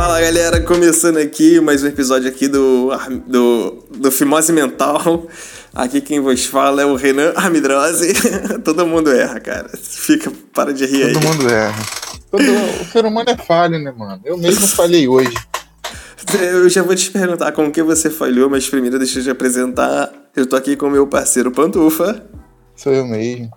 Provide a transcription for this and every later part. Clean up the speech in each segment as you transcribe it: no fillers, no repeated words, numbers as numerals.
Fala galera, começando aqui mais um episódio aqui do Fimose Mental. Aqui quem vos fala é o Renan Armidrose. Todo mundo erra, cara. Para de rir aí. Todo mundo erra. O ser humano é falho, né, mano? Eu mesmo falhei hoje. Eu já vou te perguntar com que você falhou, mas primeiro deixa eu te apresentar. Eu tô aqui com o meu parceiro Pantufa. Sou eu mesmo.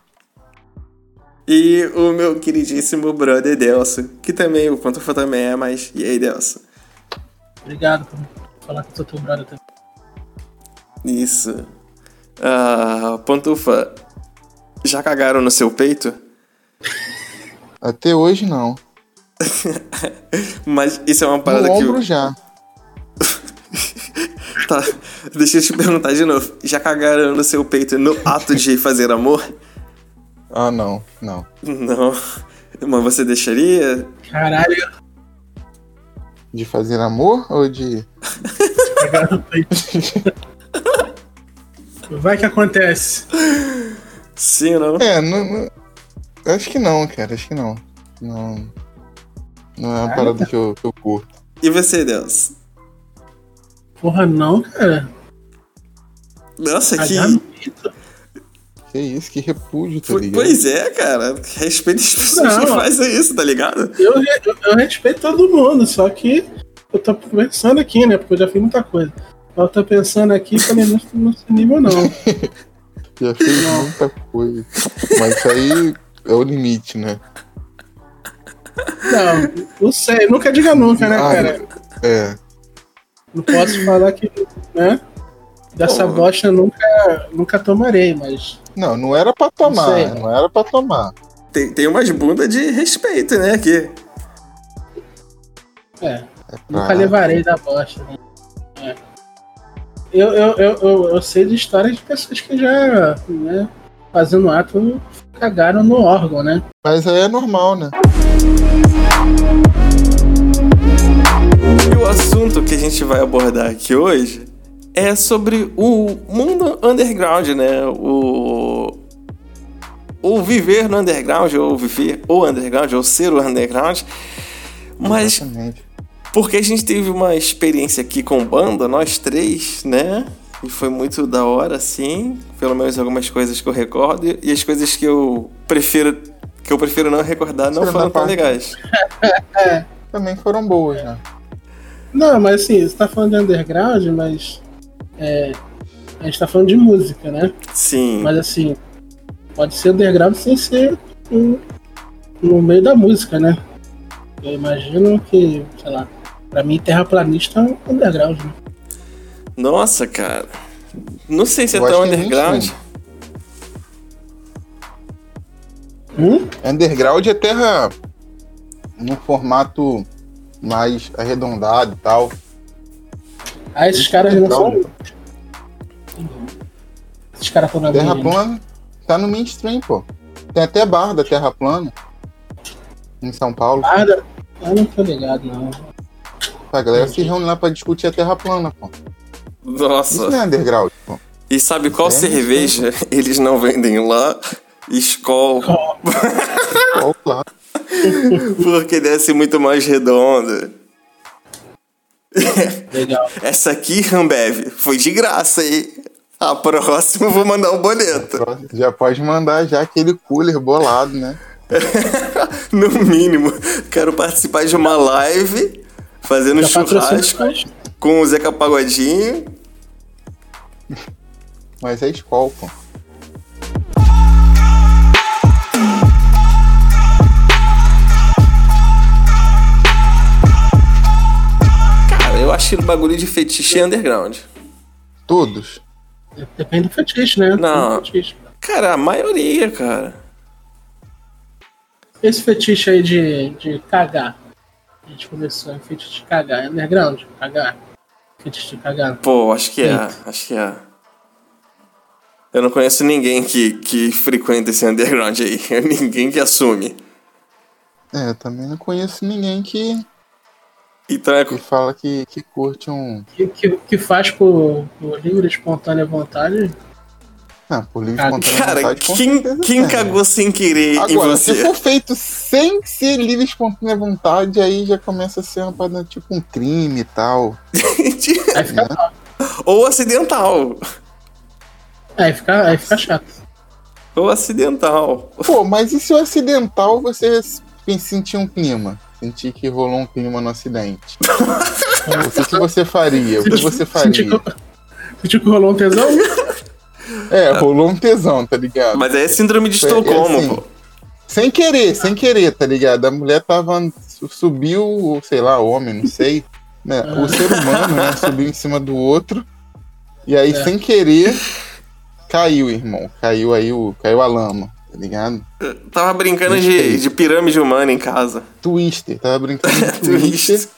E o meu queridíssimo brother Delso, que também, o Pantufa também é, mas... E aí, Delso? Obrigado por falar que eu sou teu brother também. Isso. Pantufa, já cagaram no seu peito? Até hoje, não. Mas isso é uma parada no que... ombro já. Tá, deixa eu te perguntar de novo. Já cagaram no seu peito no ato de fazer amor? Ah, não. Não. Mas você deixaria? Caralho. De fazer amor ou de... Cagar no peito. Vai que acontece. Sim ou não? não... Acho que não, cara. Acho que não. Não é uma parada que eu curto. E você, Deus? Porra, não, cara. Nossa, Cagar no peito? Que isso, que repúdio, tá ligado? Pois é, cara. Respeita as pessoas que fazem isso, tá ligado? Eu respeito todo mundo, só que eu tô pensando aqui, né? Porque eu já fiz muita coisa. Eu tô pensando aqui e falei, não nesse nível, não. Já fiz muita coisa. Mas isso aí é o limite, né? Não sei. Nunca diga nunca, né, cara? É. Não posso falar que, né? Dessa bosta eu nunca tomarei, mas... Não era pra tomar. Não era pra tomar. Tem umas bundas de respeito, né, aqui. Nunca levarei da bosta, né? Eu sei de histórias de pessoas que já, né, fazendo ato, cagaram no órgão, né? Mas aí é normal, né? E o assunto que a gente vai abordar aqui hoje é sobre o mundo underground, né? O viver no underground, ou viver o underground, ou ser o underground. Mas exatamente. Porque a gente teve uma experiência aqui com banda, nós três, né? E foi muito da hora, assim. Pelo menos algumas coisas que eu recordo. E as coisas que eu prefiro não recordar não foram tão legais. Também foram boas, né? Não, mas assim, você tá falando de underground, mas a gente tá falando de música, né? Sim. Mas assim, pode ser underground sem ser no meio da música, né? Eu imagino que, sei lá, pra mim terraplanista é um underground, né? Nossa, cara. Não sei se é Eu tão acho que é underground. Underground é terra num formato mais arredondado e tal. Esses caras não são... Esses caras estão na Terra mídia, plana tá no mainstream, pô. Tem até bar da Terra Plana em São Paulo. Eu não tô ligado, não. A galera se reúne lá pra discutir a Terra plana, pô. Nossa. Isso não é underground, pô. E sabe qual cerveja eles não vendem lá? Skol. Skol, claro. Porque desce muito mais redonda. Legal. Essa aqui, Ambev, foi de graça aí. A próxima eu vou mandar um boleto. Já pode mandar já aquele cooler bolado, né? No mínimo. Quero participar de uma live fazendo churrasco com o Zeca Pagodinho. Mas é Skol, pô. Cara, eu acho que o bagulho de fetiche é underground. Todos? Depende do fetiche, né? Não. Cara, a maioria, cara. Esse fetiche aí de cagar. A gente começou em fetiche de cagar. É underground? Cagar. Fetiche de cagar. Pô, acho que é. Eu não conheço ninguém que frequenta esse underground aí. Ninguém que assume. Eu também não conheço ninguém que Então que fala que curte um... Que faz por livre, espontânea vontade. Ah, por livre Cara, espontânea Cara, vontade, com quem certeza tem, né? cagou sem querer em Agora, se você? for feito sem ser livre espontânea vontade, aí já começa a ser uma parada tipo um crime e tal. Aí fica, Ou acidental. aí fica chato. Ou acidental. Pô, mas e se o acidental você sentir um clima? Sentir que rolou um clima no acidente? O que você faria? O que você faria? Sentiu que rolou um tesão? Rolou um tesão, tá ligado? Mas aí é síndrome de É Estocolmo, assim, pô. sem querer, tá ligado? A mulher subiu, sei lá, o homem, não sei, né? O ser humano, né? Subiu em cima do outro. E aí, sem querer, caiu, irmão. Caiu a lama, tá ligado? Tava brincando de pirâmide humana em casa. Twister, tava brincando de Twister. Twister.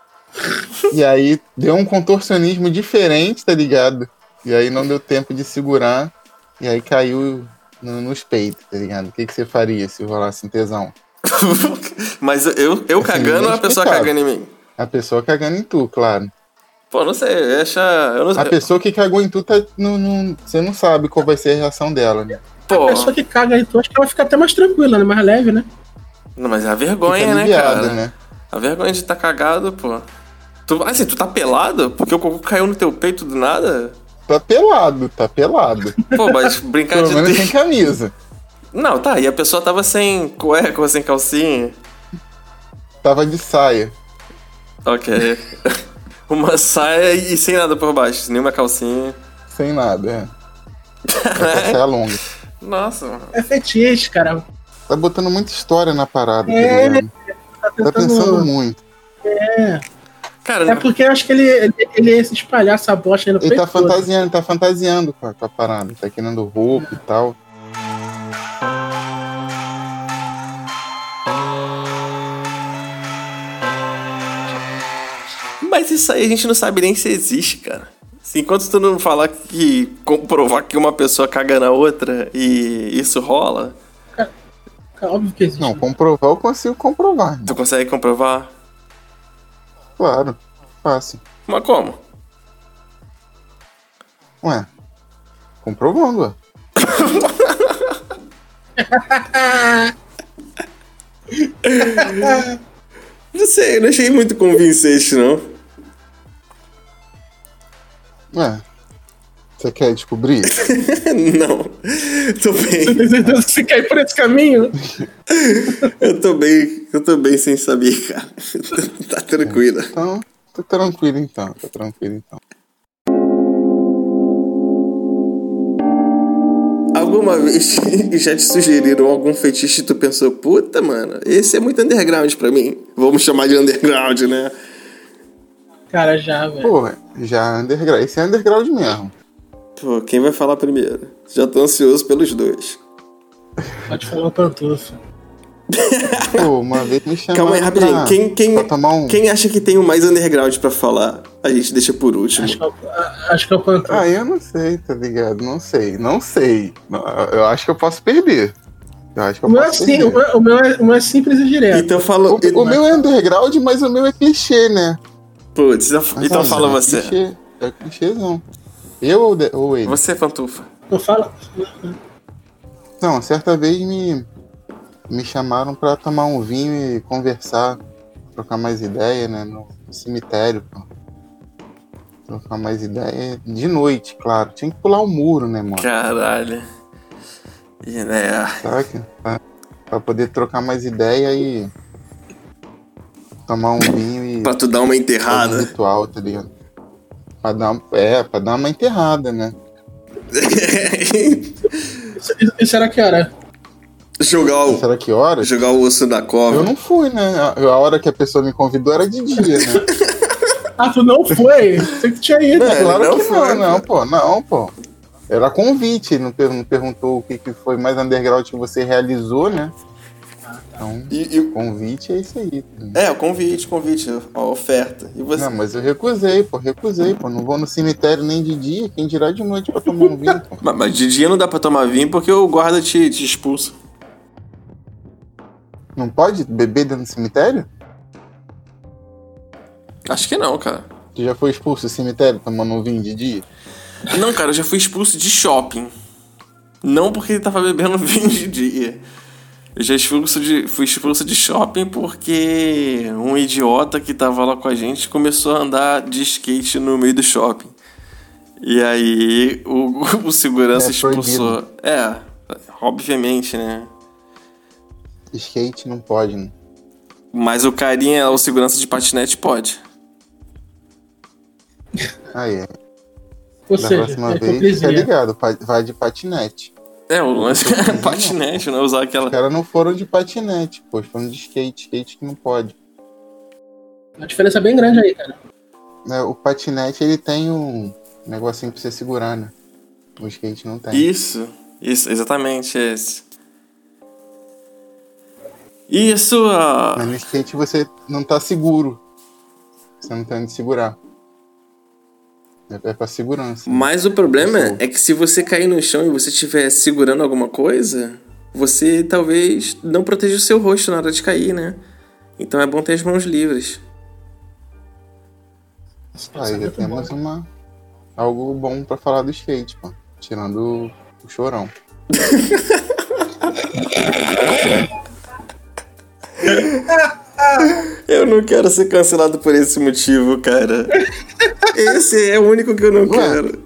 E aí, deu um contorcionismo diferente, tá ligado? E aí, não deu tempo de segurar. E aí, caiu nos peitos, tá ligado? O que você faria se rolasse um tesão? Mas eu cagando ou a pessoa explicado. cagando em mim? A pessoa cagando em tu, claro. Pô, não sei, eu ia achar. Eu não, A pessoa que cagou em tu, você não sabe qual vai ser a reação dela, né? pô, A pessoa que caga aí, tu acha que ela fica até mais tranquila, né? Mais leve, né? não, mas é a vergonha, Fica né, aliviada, cara? né? A vergonha de estar cagado, pô. Tu tá pelado? Porque o cocô caiu no teu peito do nada? Tá pelado. Pô, mas brincar Pelo de. menos sem camisa. Não, tá, e a pessoa tava sem cueca ou sem calcinha? Tava de saia. Ok. Uma saia e sem nada por baixo, nenhuma calcinha. Sem nada, saia longa. Nossa, mano. É fetiche, cara. Tá botando muita história na parada, tá É, ligado? Tá pensando muito. Cara, É porque eu acho que ele ia se espalhar essa bosta aí no Ele peito todo. tá fantasiando com a parada. Tá querendo roupa e tal. mas isso aí a gente não sabe nem se existe, cara. Assim, enquanto tu não falar que comprovar que uma pessoa caga na outra e isso rola, É óbvio que existe. Não, comprovar eu consigo comprovar. Irmão. tu consegue comprovar? Claro, fácil. Mas como? Ué, comprovando, ué. Não sei, eu não achei muito convincente, não. Ué, você quer descobrir? Não. Tô bem. Você tem certeza que você quer ir por esse caminho? Eu tô bem sem saber, cara. Tá tranquilo. Então, tá tranquilo então. Alguma vez já te sugeriram algum fetiche e tu pensou, puta, mano, esse é muito underground pra mim. Vamos chamar de underground, né? Cara, já, velho. Pô, já underground. Esse é underground mesmo. Pô, quem vai falar primeiro? Já tô ansioso pelos dois. Pode falar o pantufo. Pô, uma vez me chamaram Calma aí, rapidinho. pra tomar um... Quem acha que tem o mais underground pra falar? A gente deixa por último. Acho que é o pantufo. Ah, eu não sei, tá ligado? Não sei. Eu acho que eu posso perder. O meu é assim, o meu é simples e direto. Então fala. O meu é underground, mas o meu é clichê, né? Putz, então Mas, fala é você. Clichê, é clichêzão. Eu ou ele? Você, Pantufa. Não fala. Não, certa vez me chamaram pra tomar um vinho e conversar, trocar mais ideia, né? No cemitério, pô. Trocar mais ideia. De noite, claro. Tinha que pular o muro, né, mano? Caralho. E, né? Saca? Pra poder trocar mais ideia e tomar um vinho e Pra tu dar uma fazer um enterrada. ritual, tá ligado? Pra dar uma enterrada, né? E será que era? Será que horas? Jogar o osso da cova. Eu não fui, né? A hora que a pessoa me convidou era de dia, né? Ah, tu não foi? Você que tinha ido. É, claro não que foi, não, pô. Era convite, não perguntou o que foi mais underground que você realizou, né? Então, convite é isso aí. É, o convite, a oferta. E você? Não, mas eu recusei, pô. Não vou no cemitério nem de dia, quem dirá de noite pra tomar um vinho, pô. Mas de dia não dá pra tomar vinho porque o guarda te expulsa. Não pode beber dentro do cemitério? Acho que não, cara. Tu já foi expulso do cemitério tomando um vinho de dia? Não, cara, eu já fui expulso de shopping. Não porque ele tava bebendo vinho de dia. Eu já fui expulso de shopping porque um idiota que tava lá com a gente começou a andar de skate no meio do shopping. E aí o segurança expulsou. Proibido. Obviamente, né? Skate não pode, né? Mas o carinha, o segurança de patinete, pode. Aí é. Ou Da seja, próxima é vez, hipocrisia. tá ligado? Vai de patinete. O lance é patinete, não é usar aquela... Os caras não foram de patinete, pô. Foram de skate. Skate que não pode. Uma diferença bem grande aí, cara. O patinete, ele tem um negocinho pra você segurar, né? O skate não tem. Isso, exatamente esse. Isso, Mas no skate você não tá seguro. Você não tem onde segurar. É pra segurança. Mas o problema é que se você cair no chão e você estiver segurando alguma coisa, você talvez não proteja o seu rosto na hora de cair, né? Então é bom ter as mãos livres. Aí já temos algo bom pra falar do skate, pô. Tirando o chorão. Eu não quero ser cancelado por esse motivo, cara. Esse é o único que eu não quero.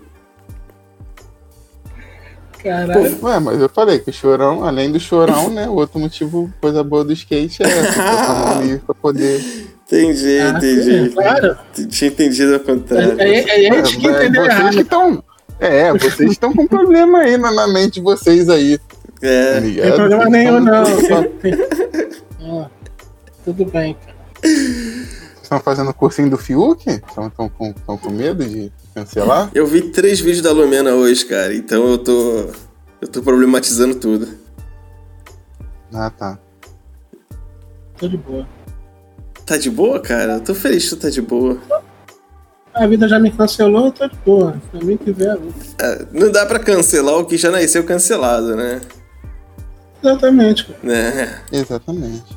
Caralho. Ué, mas eu falei que o chorão, além do chorão, né? O outro motivo, coisa boa do skate é essa. Botar a mão livre pra poder... Entendi. Sim, claro. Tinha entendido ao contrário. Aí a gente que entendeu vocês errado. que estão... vocês estão com problema aí na mente de vocês aí. Tá ligado? Não tem problema Vocês nenhum, estão- não. Tudo bem, cara. Vocês estão fazendo o cursinho do Fiuk? Estão com medo de cancelar? Eu vi 3 vídeos da Lumena hoje, cara. Então eu tô problematizando tudo. Ah, tá. Tô de boa. Tá de boa, cara? Eu tô feliz que tu tá de boa. A vida já me cancelou, eu tô de boa. Pra mim que ver a vida. Não dá pra cancelar o que já nasceu cancelado, né? Exatamente, cara. Exatamente.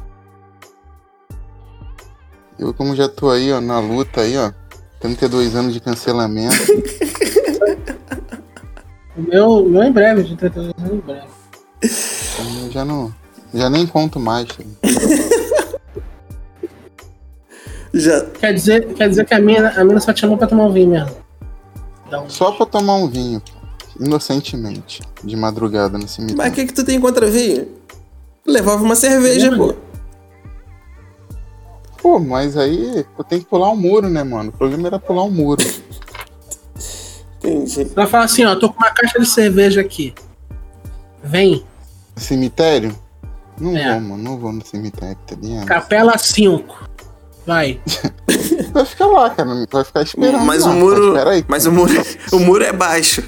Eu, como já tô aí, ó, na luta aí, ó. 32 anos de cancelamento. O meu em breve, de 32 anos em breve. Então, eu já nem conto mais. Tá? Já. Quer dizer que a mina só te chamou pra tomar um vinho mesmo. Então, Só pra tomar um vinho, pô, inocentemente, de madrugada no cemitério. Mas o que tu tem contra vinho? Levava uma cerveja, pô. Pô, mas aí eu tenho que pular um muro, né, mano? O problema era pular um muro. Entendi. ela fala assim, ó, tô com uma caixa de cerveja aqui. Vem, Cemitério? Não É. vou, mano. Não vou no cemitério, tá ligado? Capela 5. Vai. Vai ficar lá, cara. Vai ficar esperando. Mas lá. o muro. Espera aí, Mas cara. o muro é baixo.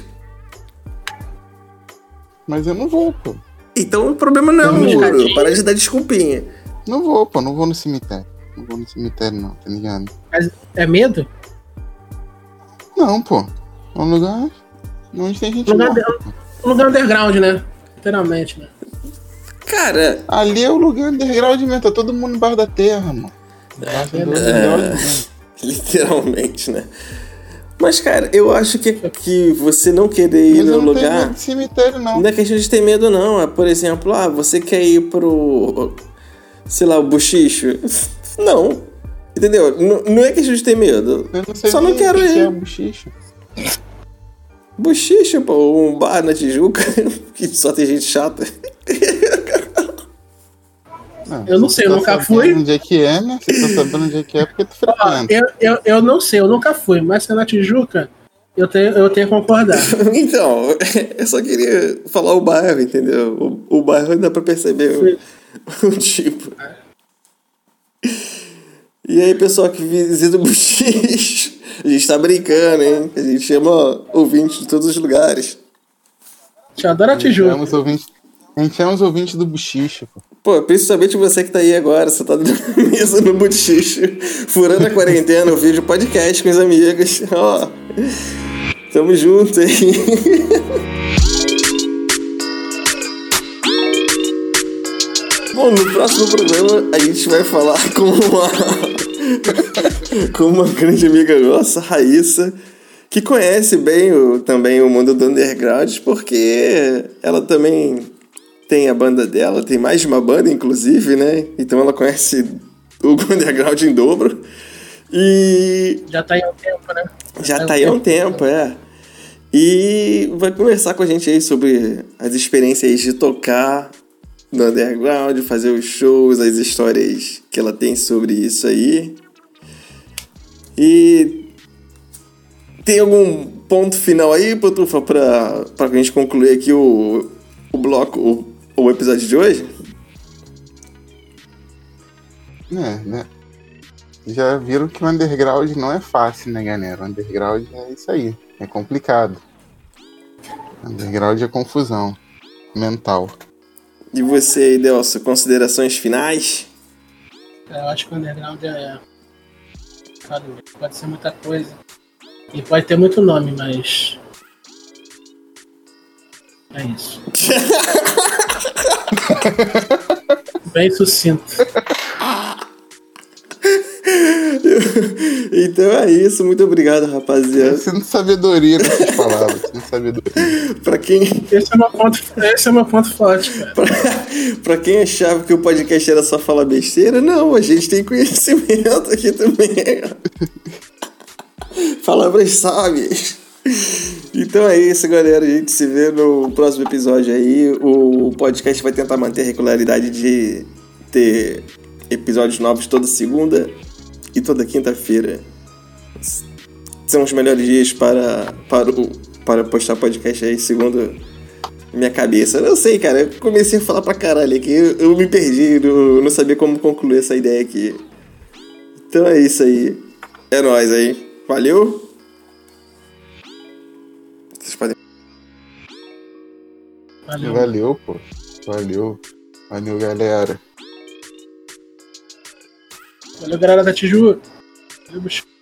Mas eu não vou, pô. Então o problema não é o Tem uma muro. escadinha? Para de dar desculpinha. Não vou, pô. Não vou no cemitério. Não vou no cemitério, não, tá ligado? Mas é medo? Não, pô. É um lugar onde tem gente Lugar, morta. um lugar underground, né? Literalmente, né? Cara, Ali é o lugar underground mesmo. Tá todo mundo embaixo da terra, mano. Embaixo do underground mesmo. literalmente, né? Mas, cara, eu acho que você não querer ir Mas eu no não tenho lugar. medo de cemitério, não. Não é questão de ter medo, não. É, por exemplo, você quer ir pro. Sei lá, o Buchicho. Não. Entendeu? Não é questão de ter medo. Eu não sei Só não nem quero o que é ir. bochicho. Buchicho, pô, um bar na Tijuca que só tem gente chata. Eu não sei, eu nunca fui. Onde é que é, né? Você tá sabendo onde é que é porque tu Ó, frequenta. eu não sei, eu nunca fui, mas se é na Tijuca, eu tenho que concordar. Então, eu só queria falar o bairro, entendeu? O bairro dá pra perceber o tipo. E aí, pessoal que visita o Buchicho, a gente tá brincando, hein? A gente chama ouvinte de todos os lugares. Te adoro a Tijuca. A gente é uns ouvintes do bochicho, pô. Pô, principalmente você que tá aí agora, você tá na mesa no Buchicho, furando a quarentena, eu vídeo podcast com os amigos. Ó, tamo junto aí. Bom, no próximo programa a gente vai falar com uma grande amiga nossa, Raíssa, que conhece bem também o mundo do underground, porque ela também tem a banda dela, tem mais de uma banda, inclusive, né? Então ela conhece o underground em dobro. E Já tá aí há um tempo, né? já tá aí há um tempo, é. E vai conversar com a gente aí sobre as experiências de tocar no underground, fazer os shows, as histórias que ela tem sobre isso aí. E tem algum ponto final aí, Pantufa, pra a gente concluir aqui o bloco, o episódio de hoje? Né? Já viram que o underground não é fácil, né, galera? O underground é isso aí, é complicado. O underground é confusão mental. E você, Idelso, considerações finais? Eu acho que o underground pode ser muita coisa. E pode ter muito nome, mas. É isso. Bem sucinto. Então é isso, muito obrigado, rapaziada. Eu sinto sabedoria nessas palavras, sinto sabedoria. Pra quem... Esse é meu ponto forte, cara. pra quem achava que o podcast era só falar besteira, não, a gente tem conhecimento aqui também. Palavras sábias. Então é isso, galera. A gente se vê no próximo episódio aí. O podcast vai tentar manter a regularidade de ter episódios novos toda segunda e toda quinta-feira. São os melhores dias para postar podcast aí, segundo minha cabeça. Eu não sei, cara. Eu comecei a falar pra caralho aqui. Eu me perdi, não sabia como concluir essa ideia aqui. Então é isso aí. É nóis aí. Valeu. Vocês podem... Valeu, pô. Valeu, galera. Valeu, galera da Tijuca. Valeu,